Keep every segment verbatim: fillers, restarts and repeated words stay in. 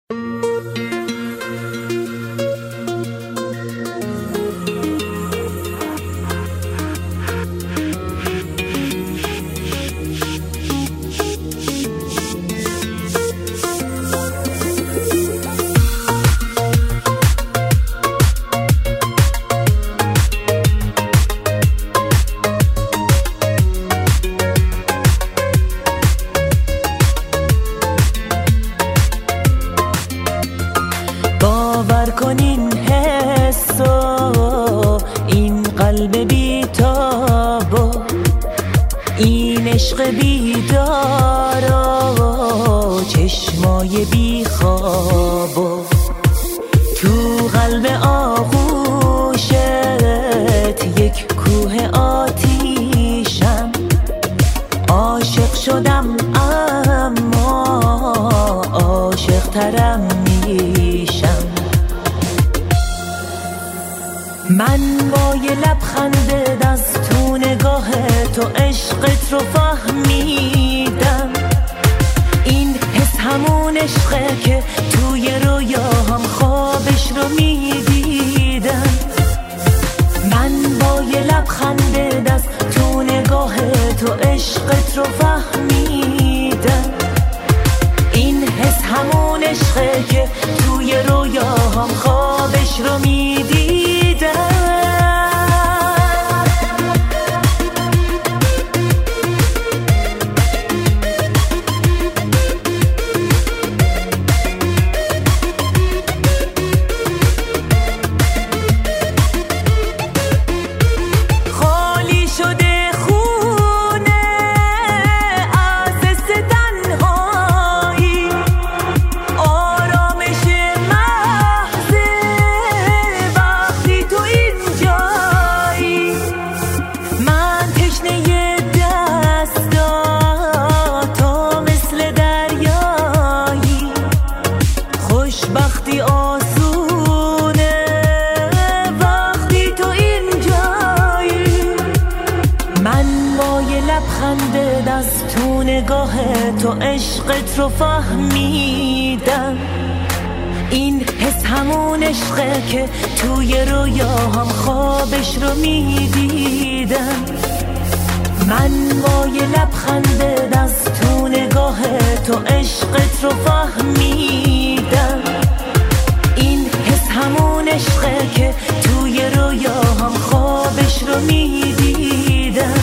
باور کن این حس و این قلب بی‌تاب و این عشق بیدار و چشمای بیخواب و تو قلب آغوشت یک کوه آتیشم. عاشق شدم اما عاشق ترم میشم. من با یه لبخند از تو نگاه تو عشقت رو فهمیدم. این حس همون عشقه که توی رویاهم خوابش رو میدیدم. من با یه لبخند از تو نگاه تو عشقت رو فهمیدم. این حس همون عشقه که توی رویاهم خوابش رو میدیدم. وقتی آسونه وقتی تو اینجایی. من با یه لبخند از تو نگاه تو عشقت رو فهمیدم. این حس همون عشقه که توی رویاهم خوابش رو میدیدم. من با یه لبخند از تو نگاه تو عشقت رو فهمیدم. این حس همون عشقه که توی رویاهم خوابش رو میدیدم.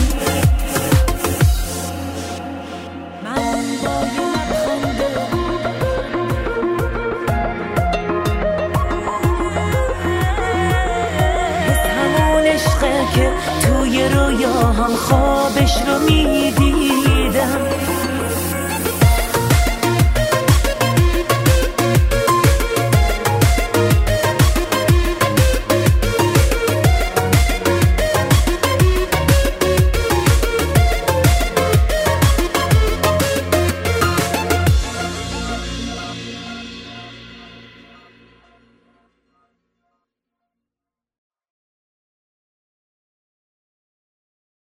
من با یه لبخند حس همون عشقه که توی رویاهم خوابش رو میدیدم.